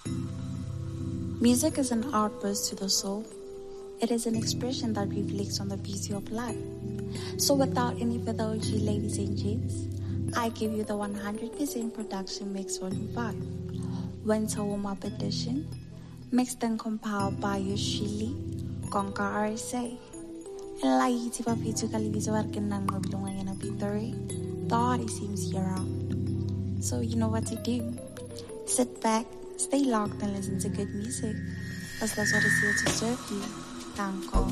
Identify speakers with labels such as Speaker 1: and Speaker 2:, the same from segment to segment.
Speaker 1: Music is an outburst to the soul. It is an expression that reflects on the beauty of life. So without any further ado, ladies and gents, I give you the 100% production mix volume 5, Winter Warm-Up Edition, mixed and compiled by Yoshili, Konka RSA. And like iti pa pito kalibito warkin ng mabilungan yan na P3, the party seems year-round. So you know what to do. Sit back, stay locked and listen to good music, because that's what is here to serve you. Thank God.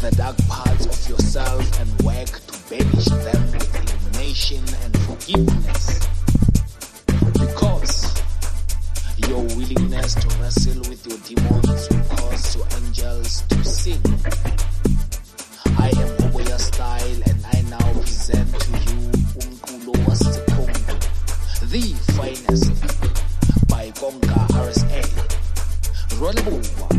Speaker 2: the dark parts of yourself and work to banish them with illumination and forgiveness. Because your willingness to wrestle with your demons will cause your angels to sing. I am Oboya Style and I now present to you Umkulo Wasikongo, the finest by Konga RSA. Rollebuwa.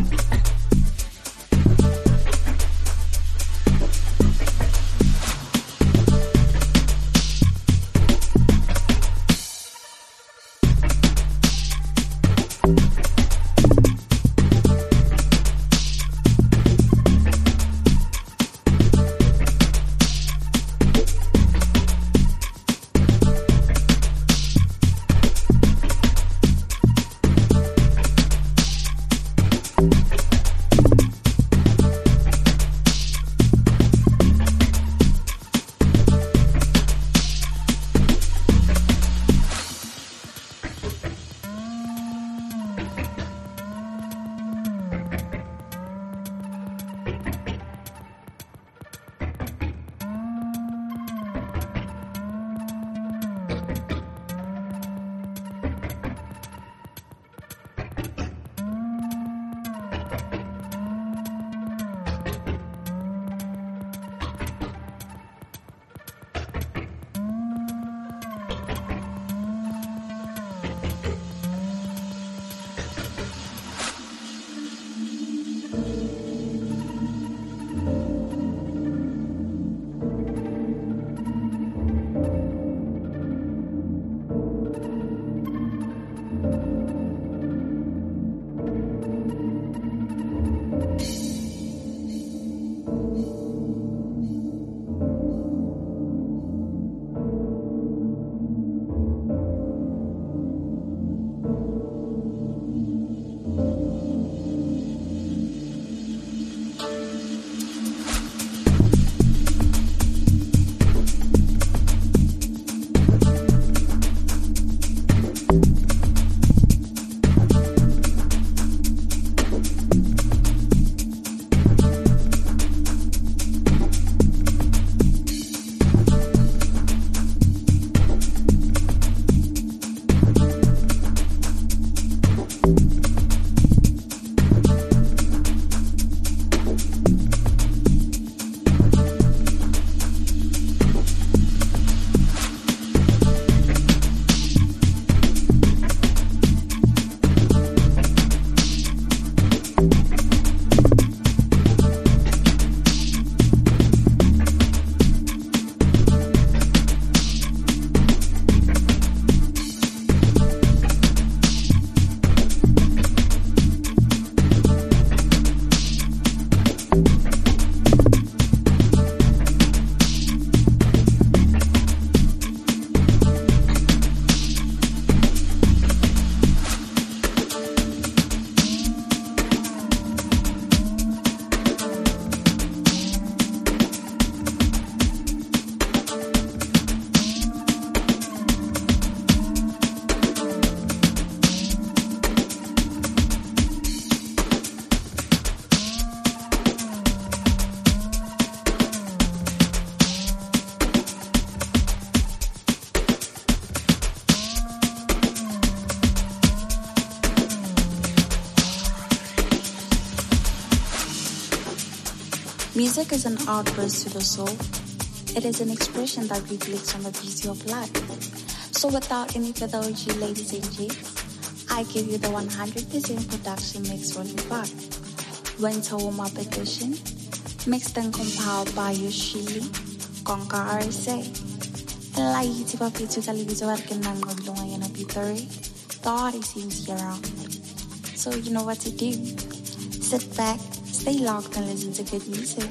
Speaker 1: Music is an outburst to the soul. It is an expression that reflects on the beauty of life. So without any further ado, ladies and gents, I give you the 100% production mix for the Winter Warm-Up Edition, mixed and compiled by Yoshili, Konka RSA. La iti pa pitu kalibizo warken nang maglunga yan ang P3. The party seems year-round. So you know what to do. Sit back, stay locked and listen to good music.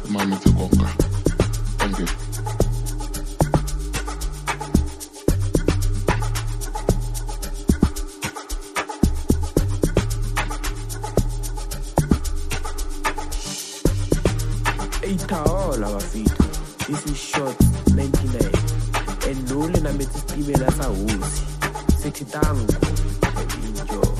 Speaker 3: Mamitse konka. Thank you.
Speaker 4: Itaola bafethu. This is short 99. Endule na metsitimela sa hosi. Sithi tango. Enjoy.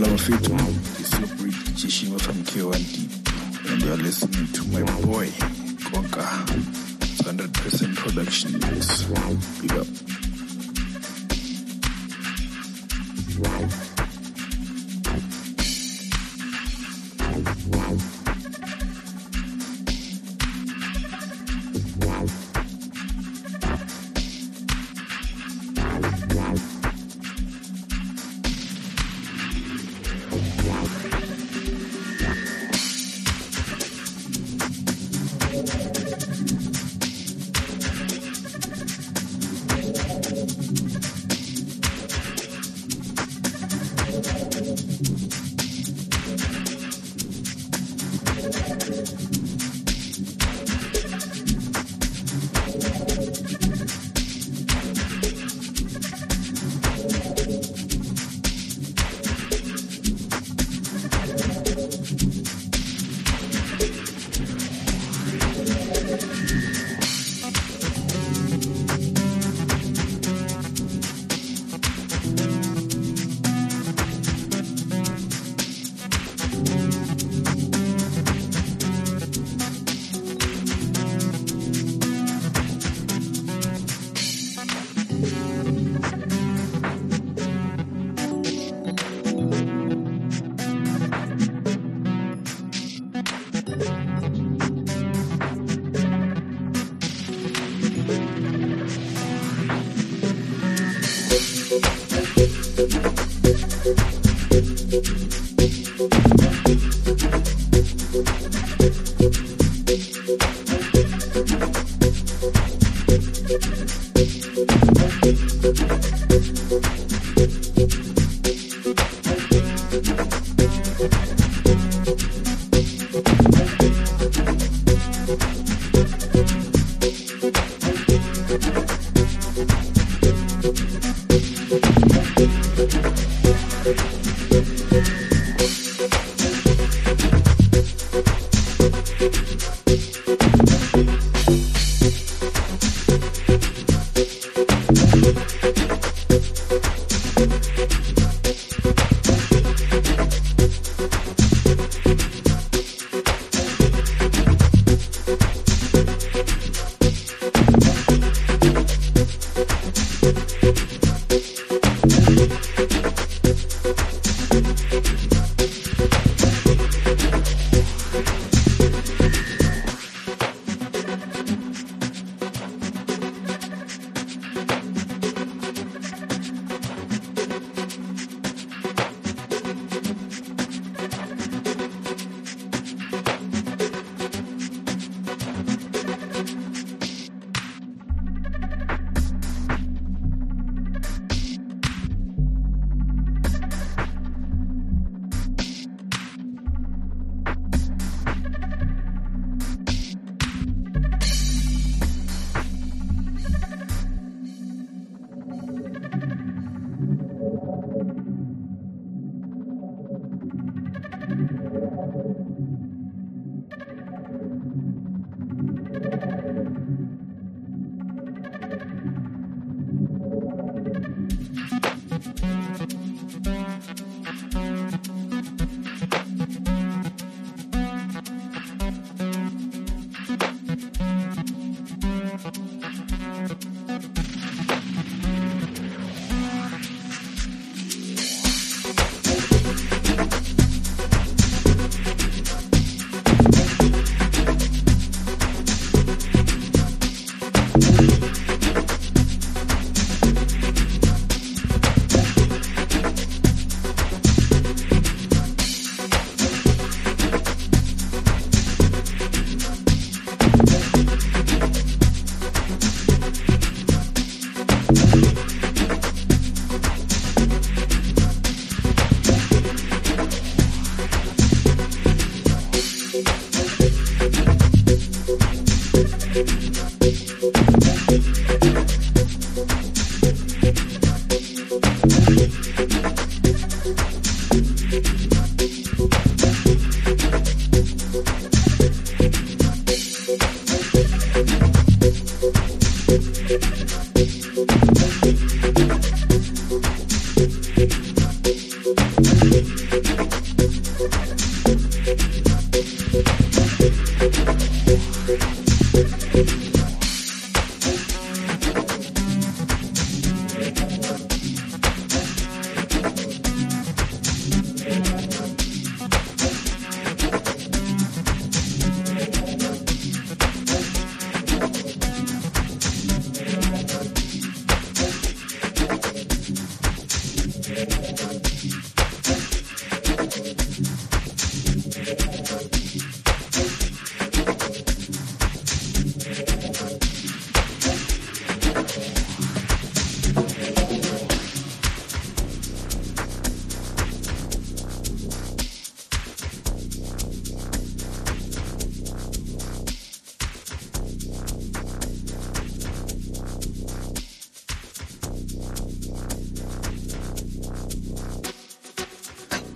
Speaker 3: Itaola Mafito, this is your Brit Chishima from K1D, and you are listening to my boy, Konka. It's 100% production. Yes. Big up.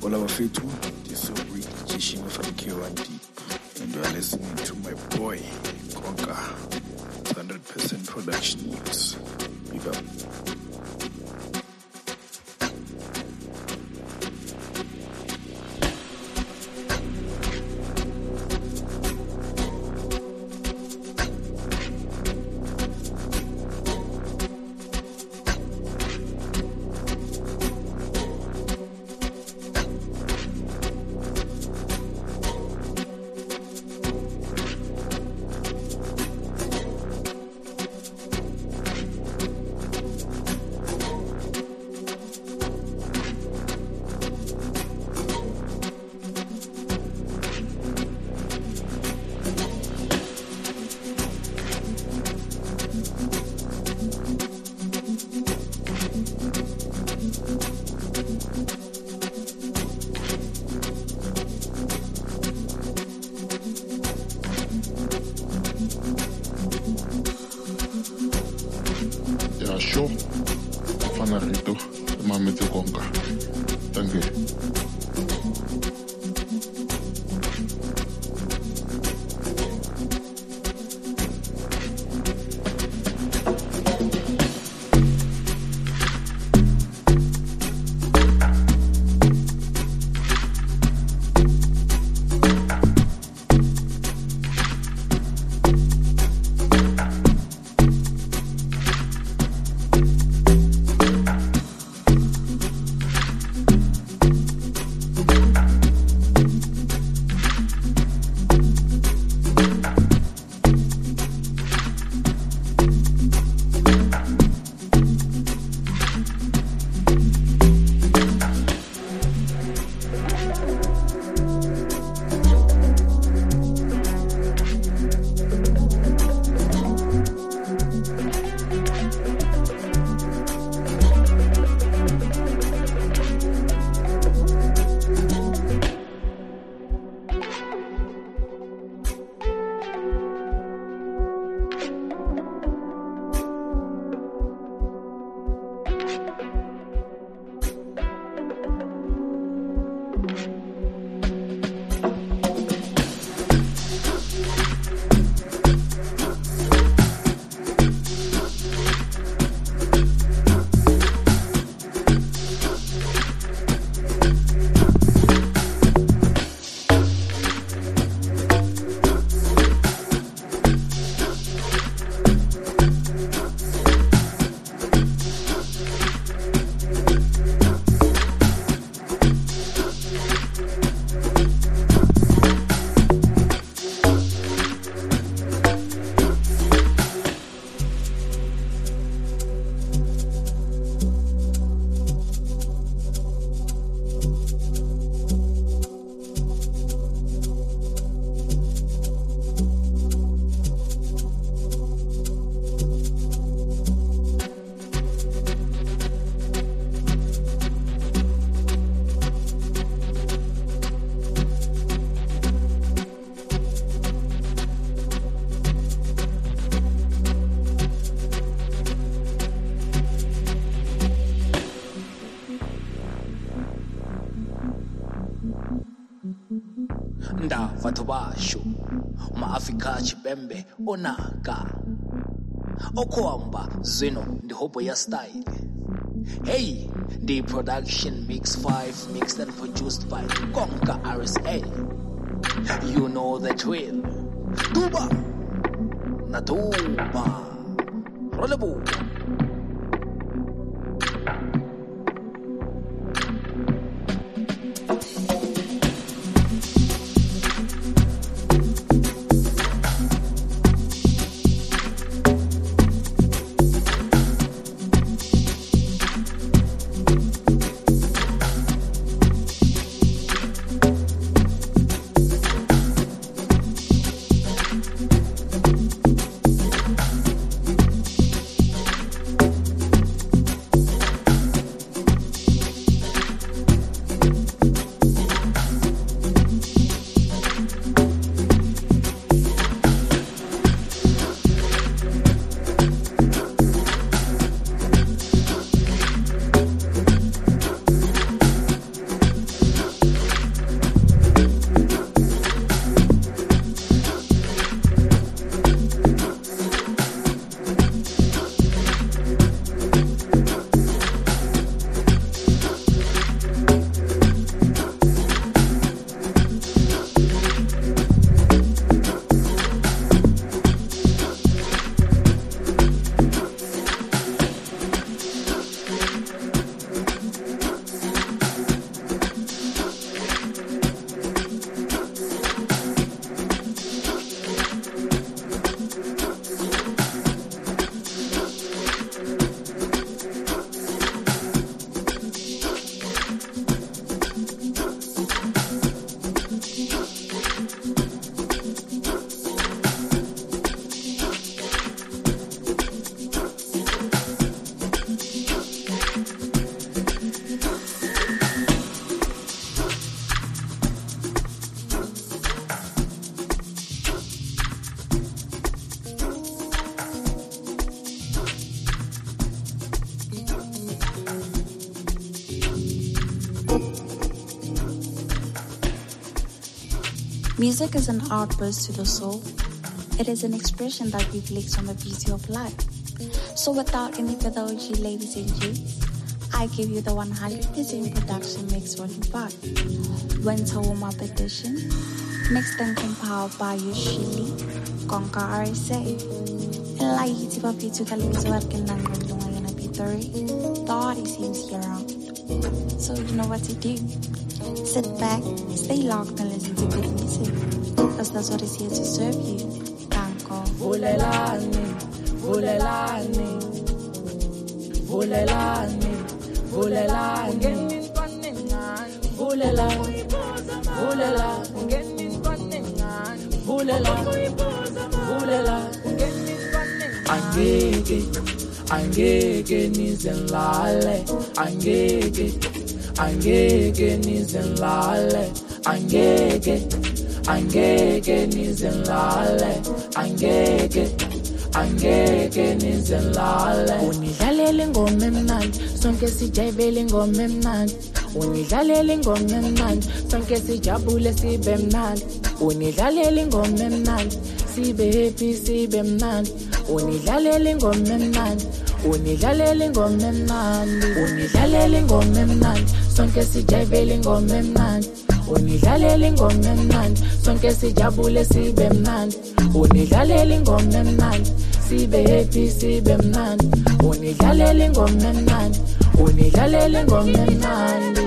Speaker 3: All our faithful, this is Sobri Jishima from K1D, and you are listening to my boy, Konka. 100% production mix. Big up.
Speaker 5: Show fana rito mametse Konka. Thank you.
Speaker 2: Nda vatho basho ma-Afrika Chipembe onaka okhomba zwino ndi hobo ya style. Hey, the production mix 5 mixed and produced by Konka RSA. You know the drill. Tuba na tuba Rollebu.
Speaker 1: Music is an outburst to the soul. It is an expression that reflects on the beauty of life. So without any further ado, ladies and gents, I give you the 100% production mix volume 5. Winter warm-up edition, mixed and compiled by Yoshili, Konka RSA. And like you tip you took a little work and then we're going to be 3. The artist seems around. So you know what to do. Sit back, stay locked and listen to good music. Because that's what is here to serve you. Tanko.
Speaker 6: Vulelani, vulelani, vulelani, vulelani, vulela, vulela, vulela, vulela. Angeke nizenlale, angeke nizenlale, angeke nizenlale, angeke nizenlale. Unidlalele ingoma emnandi, sonke sijayivele ingoma emnandi. Unidlalele ingoma emnandi, sonke sijabule sibe mnandi. Unidlalele ingoma emnandi, sibe happy sibe mnandi. Unidlalele ingoma emnandi, unidlalele ingoma emnandi. Unidlalele ingoma emnandi, sonke sijayivele ingoma emnandi. Unidlalele ingoma emnandi, sonke sijabule sibe mnandi. Unidlalele ingoma emnandi, sibe happy sibe mnandi. Unidlalele ingoma emnandi, unidlalele ingoma emnandi.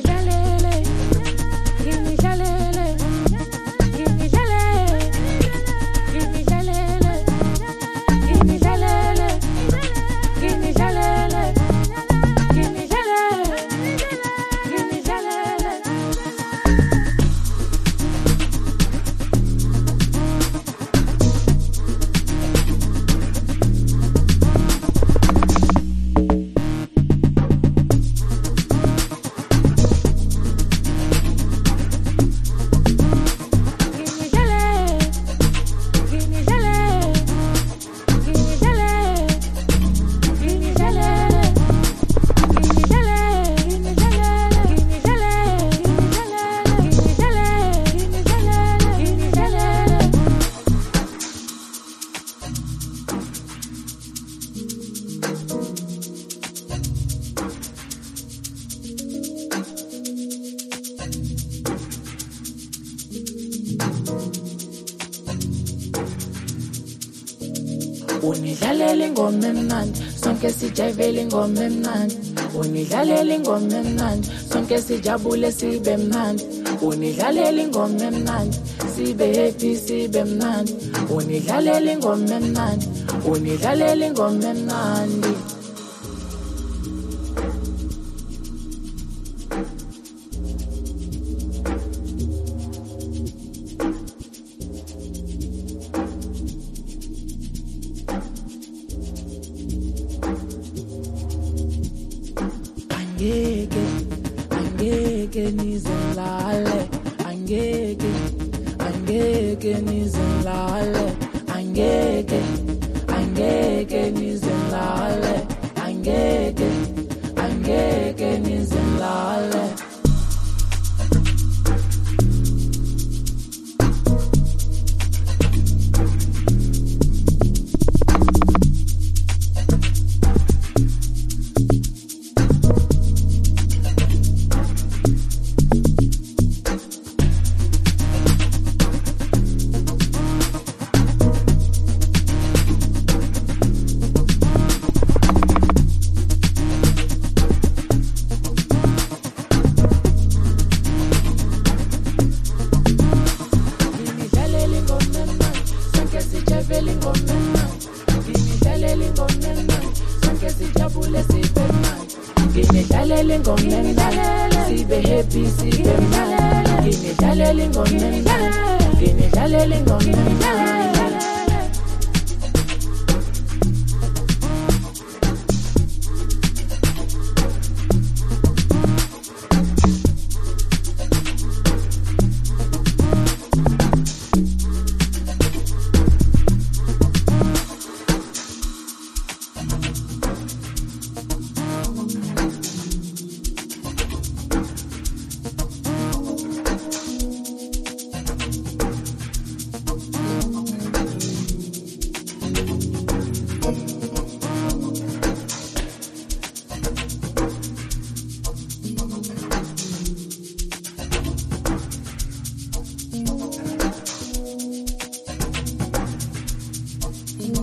Speaker 6: Unidlalele ingoma emnandi, sonke sijayivele ingoma emnandi. Unidlalele ingoma emnandi, sonke sijabule sibe mnandi. Unidlalele ingoma emnandi, sibe happy sibe mnandi. Unidlalele ingoma emnandi, unidlalele ingoma emnandi. Angeke nizenlale, angeke nizenlale, angeke nizenlale, angeke nizenlale.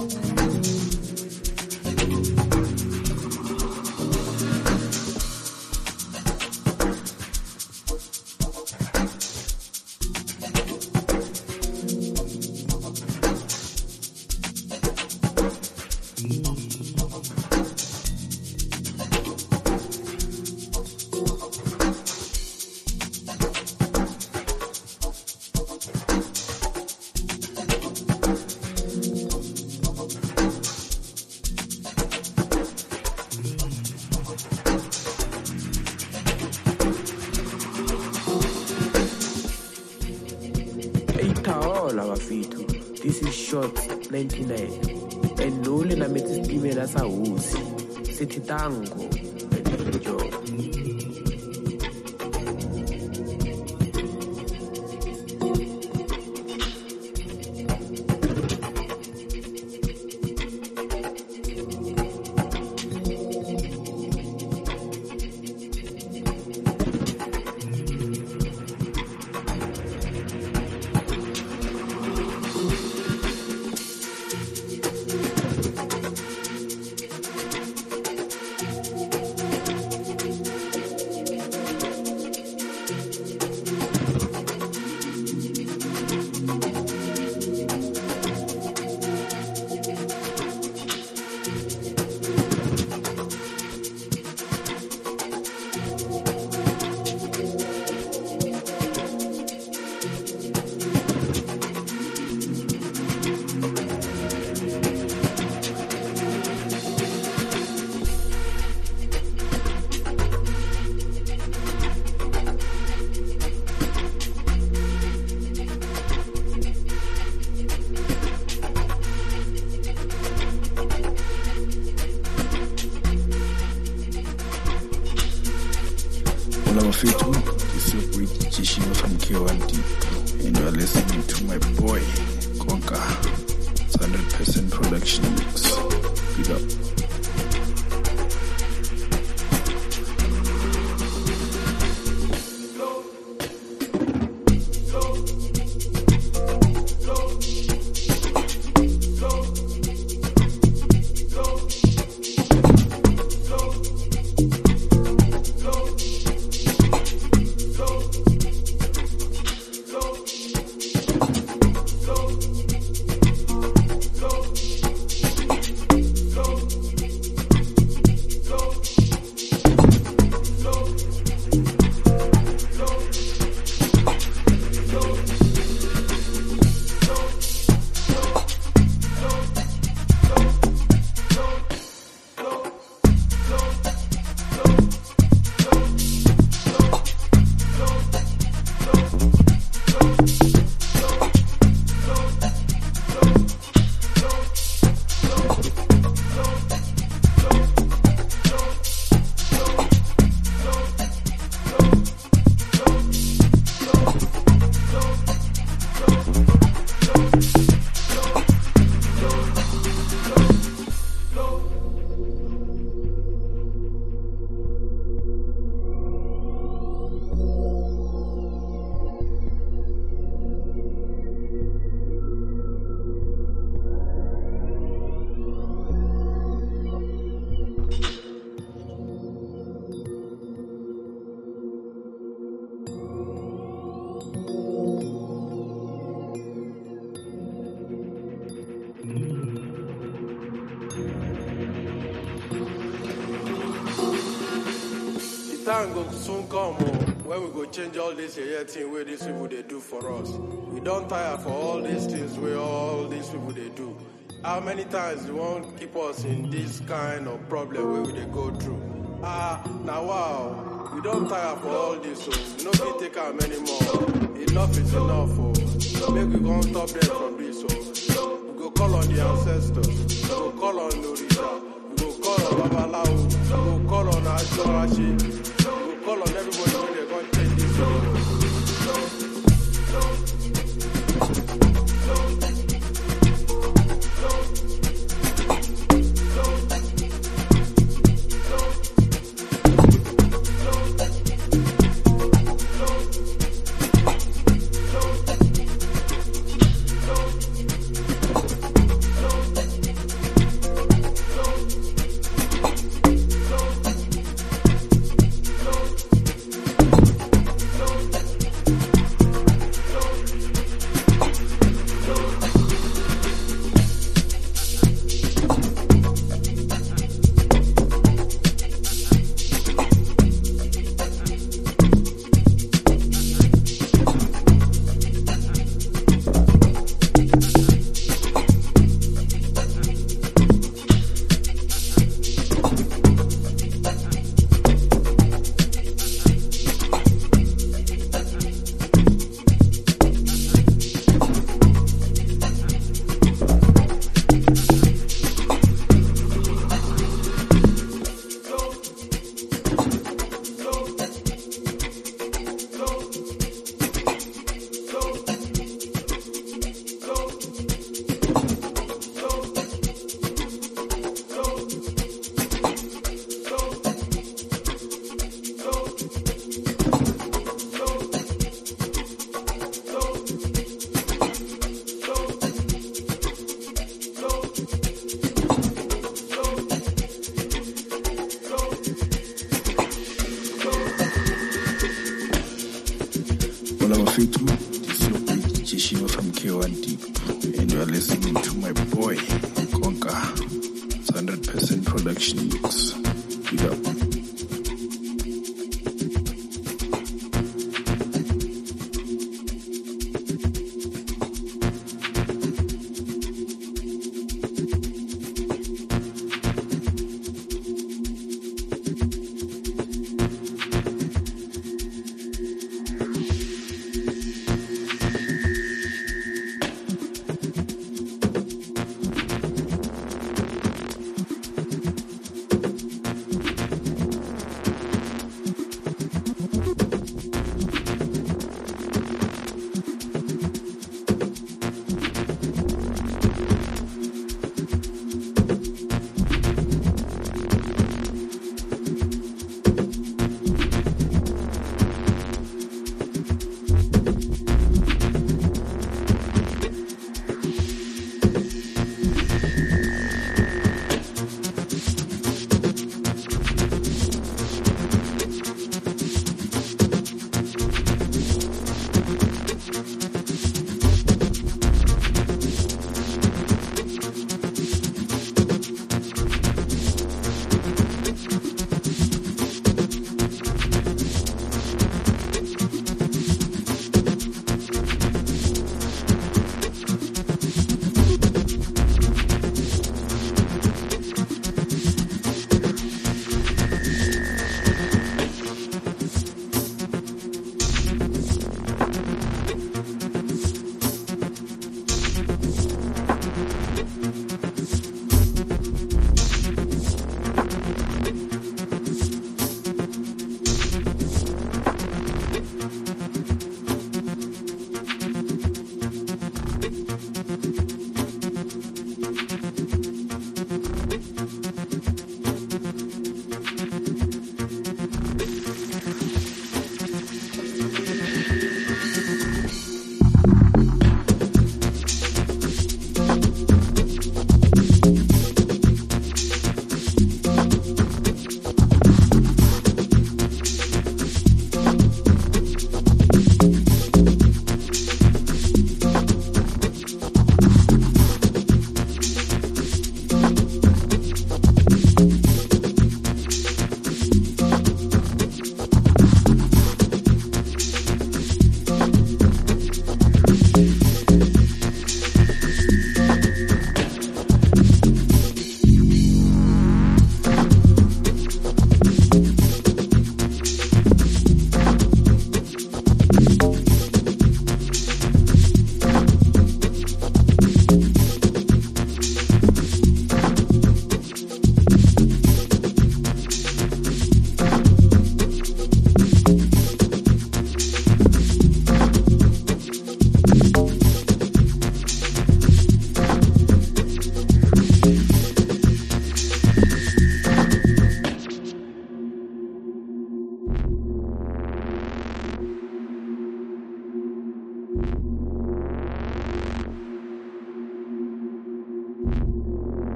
Speaker 4: This is short 99 and Noli na metis timela sa uzi sithi tango enjoy.
Speaker 3: This is your boy Jishima from K1D, and you are listening to my boy Konka. It's 100% production mix. Big up.
Speaker 7: Time go soon come when we go change all this here thing where these people they do for us. We don't tire for all these things where all these people they do. How many times you won't keep us in this kind of problem where we they go through? Now wow, we don't tire for all this, so we no can take am anymore. Enough is enough, make we go stop them from this. So we go call on the ancestors, we go call on Norita, we go call on Babalawo, we go call on Ashorashi. Call on everybody when they're going to take this
Speaker 3: listening to my boy, Konka. It's 100% production mix. Big up.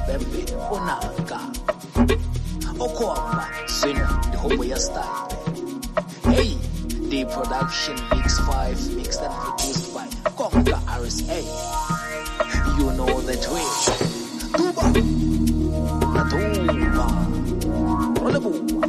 Speaker 2: Bembe, Onaka, Okwamba, Sino, the Homeboy style. Hey, the production Mix 5, mixed and produced by Conga RSA. You know the drill. Tuba, Natuba, Rolaboo.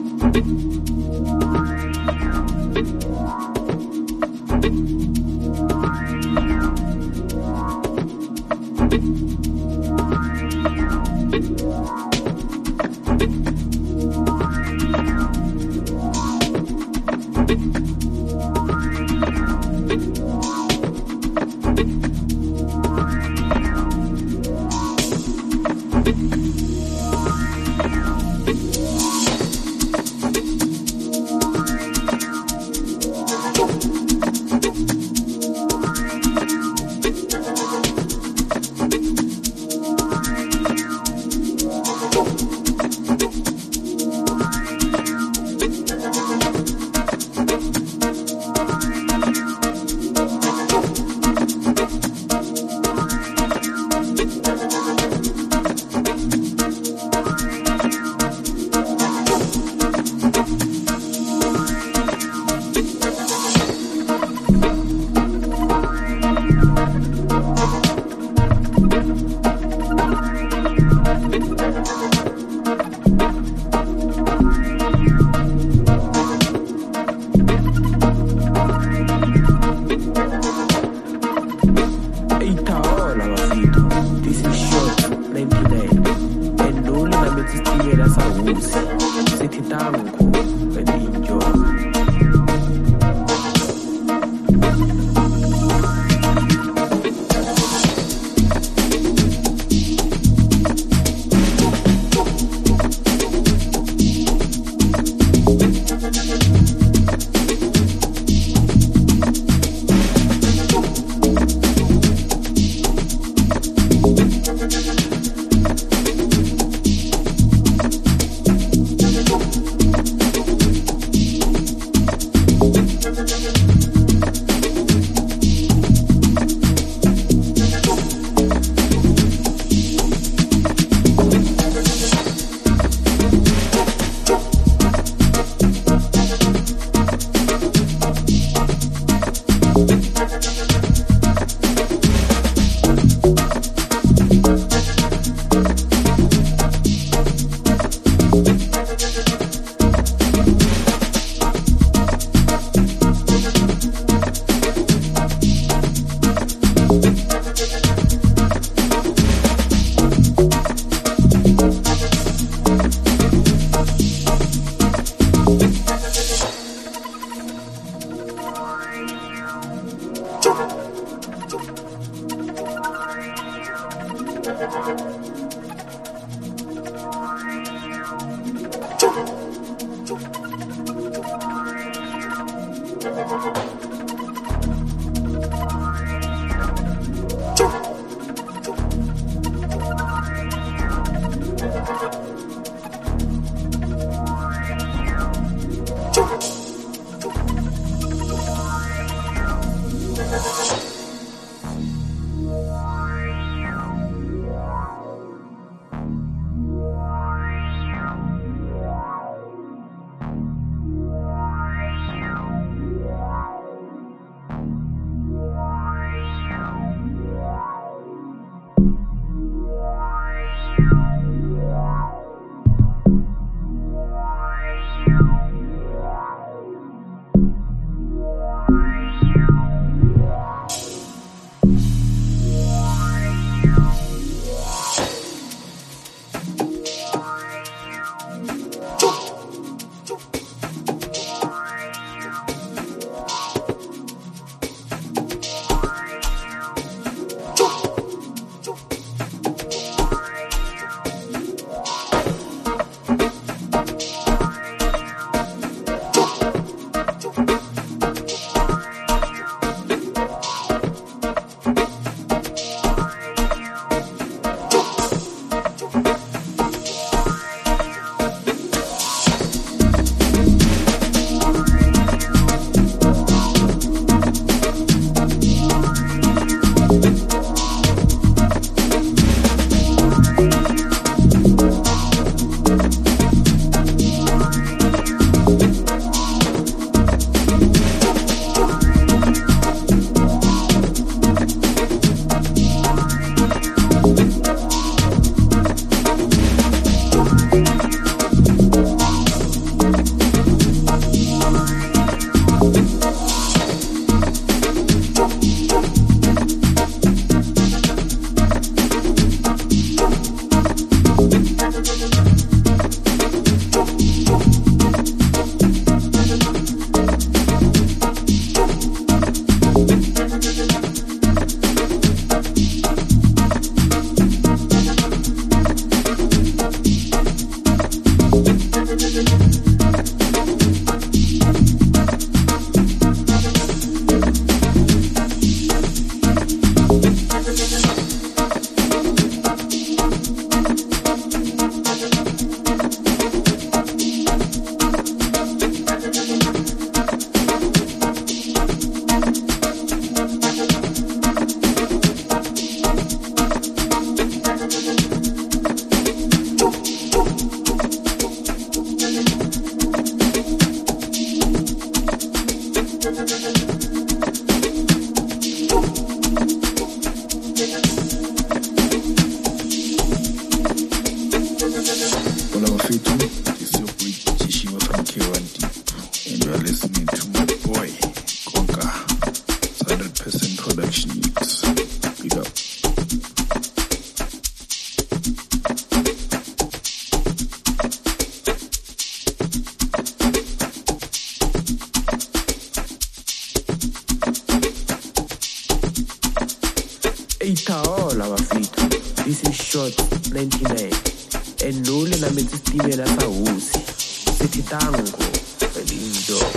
Speaker 4: short 99 enole na metsi stimela sa hosi sethi tango and enjoy.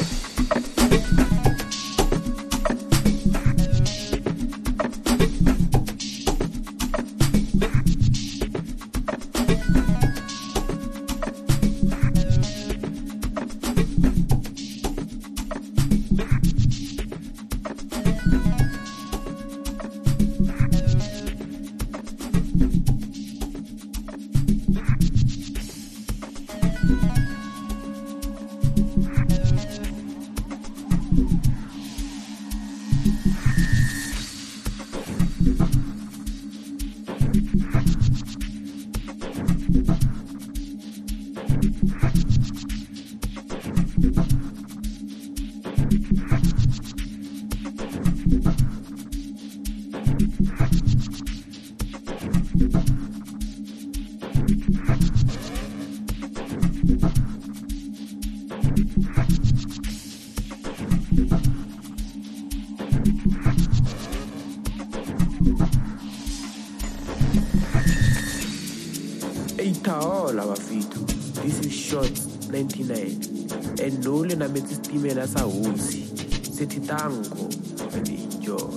Speaker 4: This is short 99 enole na metsi stimela sa hosi sethi tango and enjoy.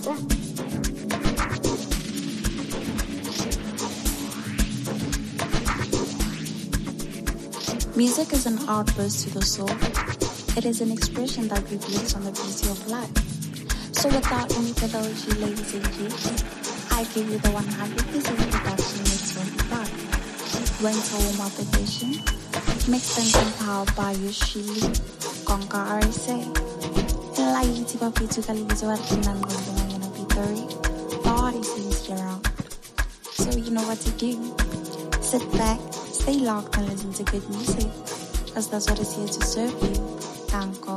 Speaker 1: Music is an outburst to the soul. It is an expression that reflects on the beauty of life. So without any further ado, ladies and gents, I give you the 100% production mix 25. Winter warm-up edition, mixed and compiled by Yoshili, Konka RSA. Laiti papitu kalibizo warkinan gondungan yana pituri. Body seems around. So you know what to do. Sit back, stay locked and listen to good music, because that's what is here to serve you. Tanko.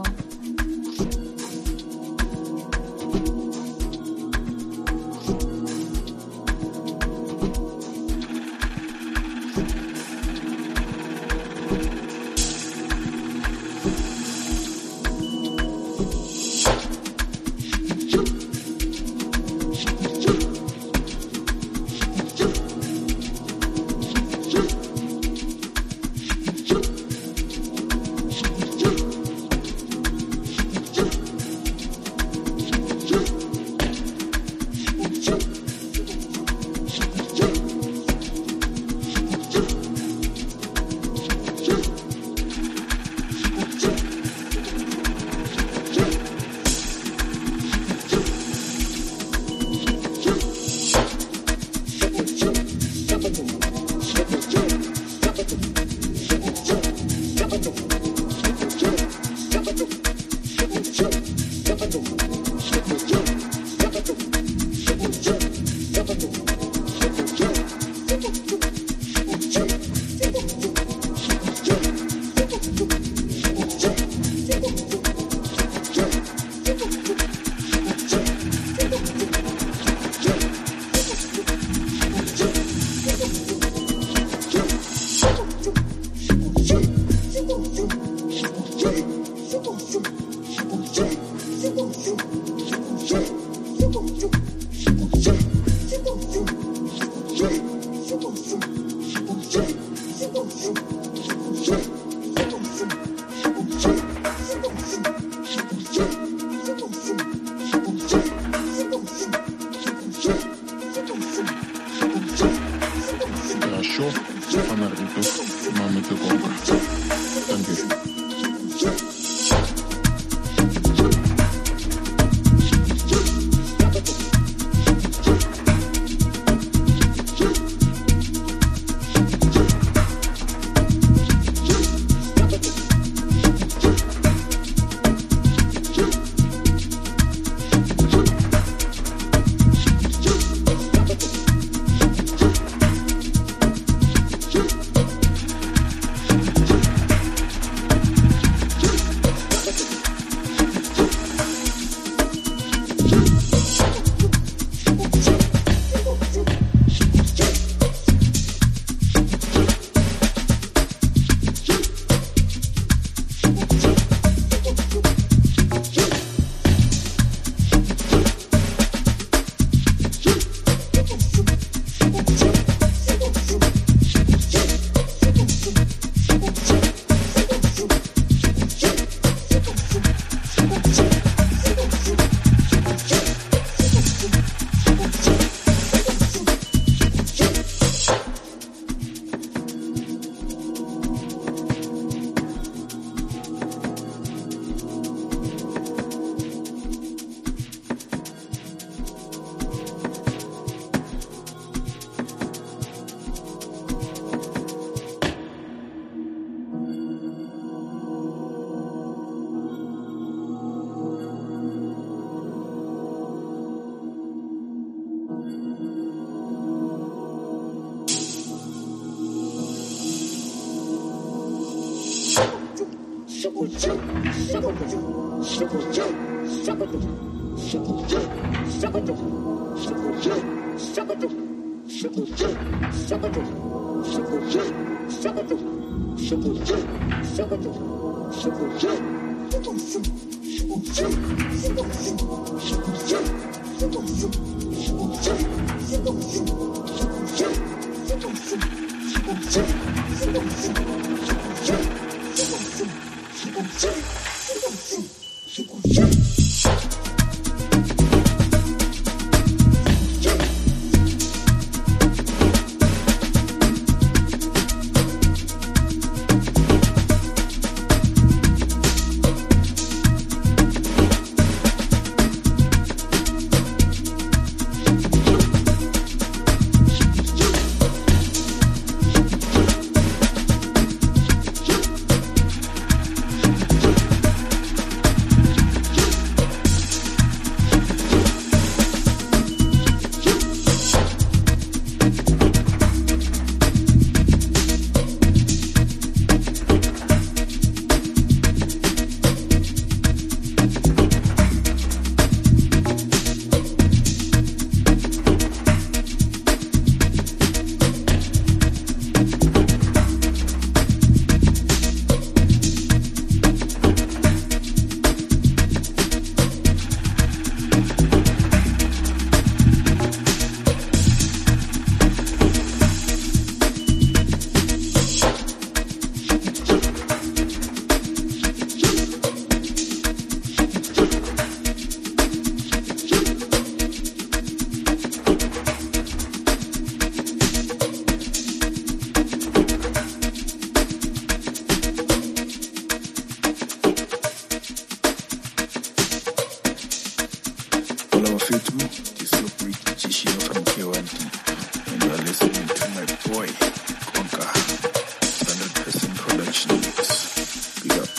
Speaker 3: Follow Fitu, this is Britt Jishio from K1D, and you are listening to my boy, Konka, 100% production mix. Big up.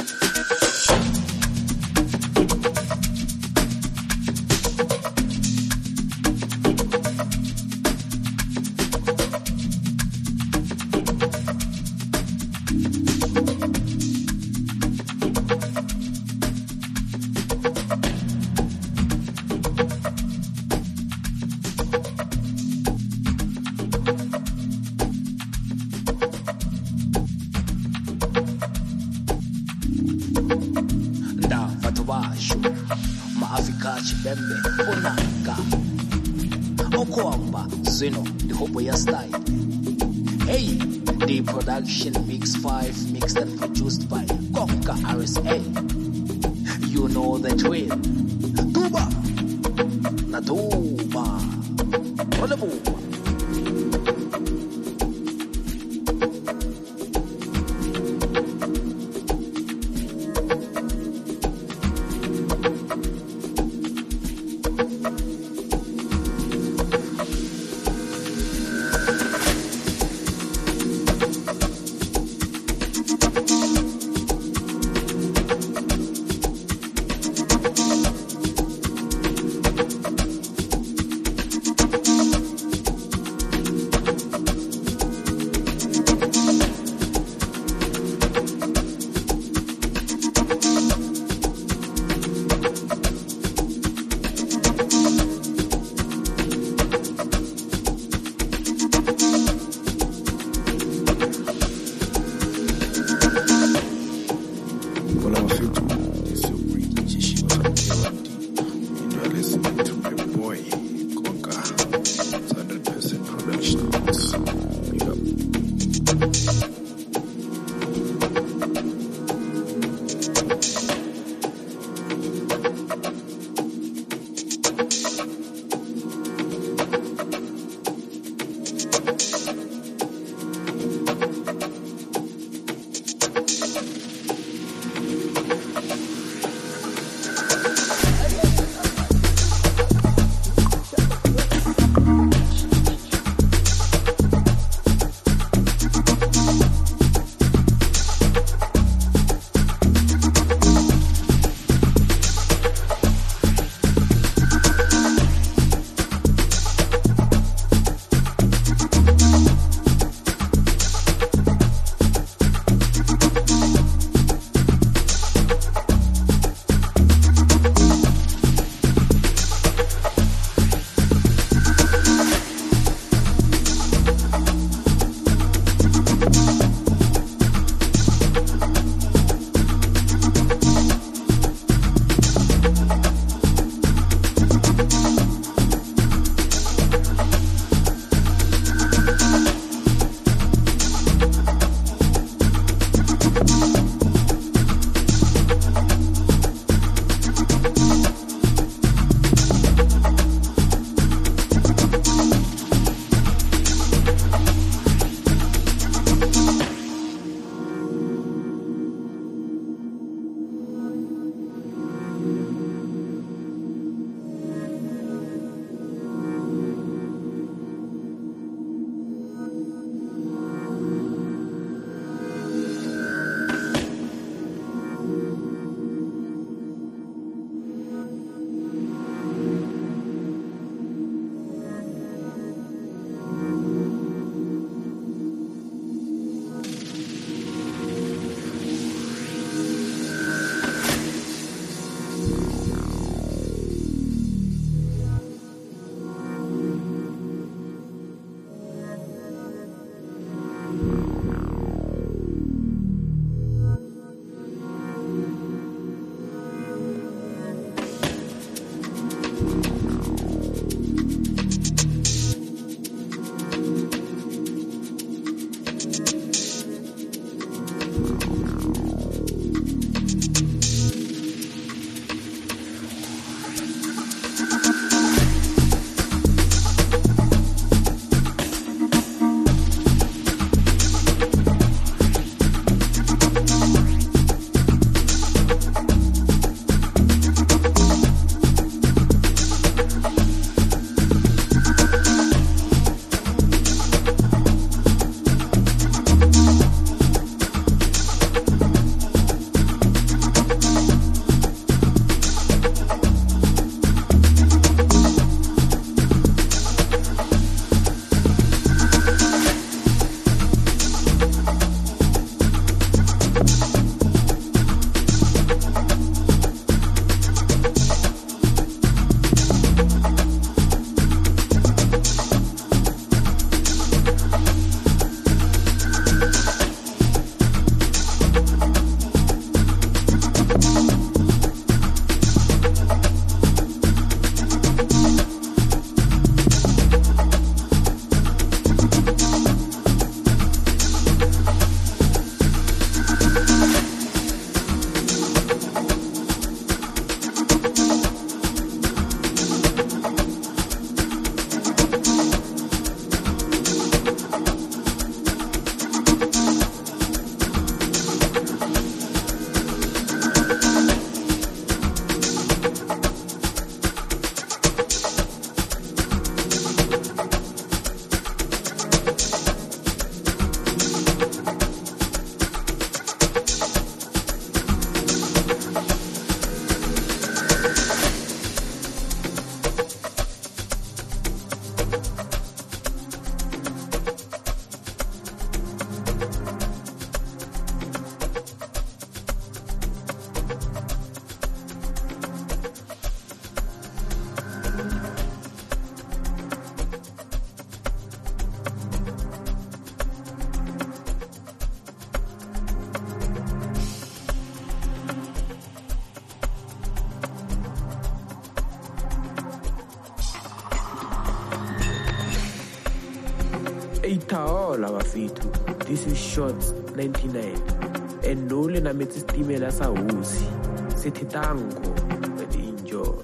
Speaker 2: Chibembe Onaka Okwamba Zeno the Hoboya style. Hey, the production Mix 5 mixed and produced by Konka RSA. You know the drill. Tuba Natuba Olabu.
Speaker 4: Eitaola bafethu. This is Shots 99. And nole na metsi stimela sa hosi. Sethi tango and enjoy.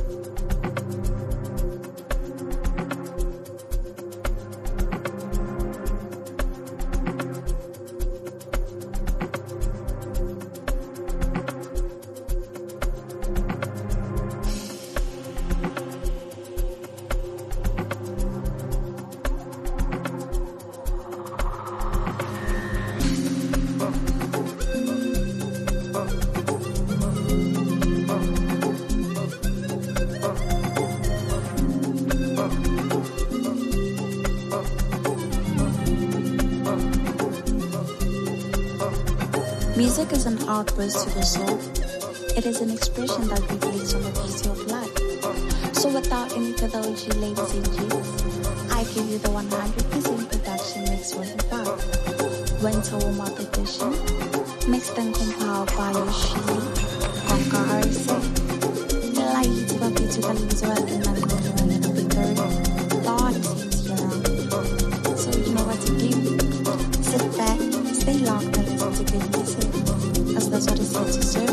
Speaker 1: Music is an outburst to the soul. It is an expression that reflects on the beauty of life. So without any further ado, ladies and gents, I give you the 100% production mix 45. Winter warm-up edition, mixed and compiled by Yoshili, Konka RC. Laiti Papitu Kalizo and Nangono and Victory. The artists here around. So you know what to do. Sit back, stay locked and listen to good music. As that's what it's here to serve.